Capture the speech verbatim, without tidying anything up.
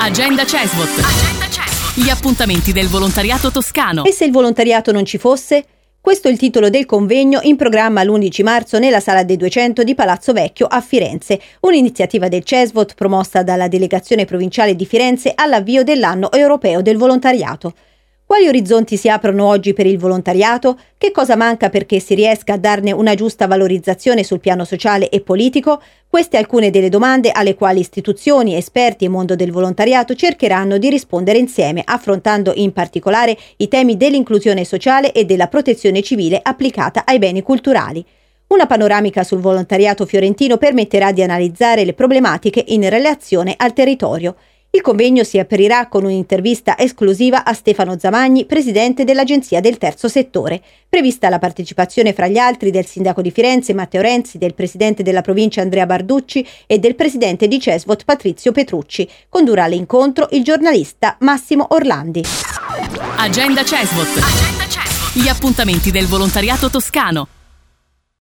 Agenda Cesvot. Agenda Cesvot. Gli appuntamenti del volontariato toscano. E se il volontariato non ci fosse? Questo è il titolo del convegno in programma l'undici marzo nella Sala dei duecento di Palazzo Vecchio a Firenze, un'iniziativa del Cesvot promossa dalla Delegazione Provinciale di Firenze all'avvio dell'anno europeo del volontariato. Quali orizzonti si aprono oggi per il volontariato? Che cosa manca perché si riesca a darne una giusta valorizzazione sul piano sociale e politico? Queste alcune delle domande alle quali istituzioni, esperti e mondo del volontariato cercheranno di rispondere insieme, affrontando in particolare i temi dell'inclusione sociale e della protezione civile applicata ai beni culturali. Una panoramica sul volontariato fiorentino permetterà di analizzare le problematiche in relazione al territorio. Il convegno si aprirà con un'intervista esclusiva a Stefano Zamagni, presidente dell'Agenzia del Terzo Settore. Prevista la partecipazione fra gli altri del sindaco di Firenze Matteo Renzi, del presidente della provincia Andrea Barducci e del presidente di Cesvot Patrizio Petrucci. Condurrà l'incontro il giornalista Massimo Orlandi. Agenda Cesvot. Agenda Cesvot. Gli appuntamenti del volontariato toscano.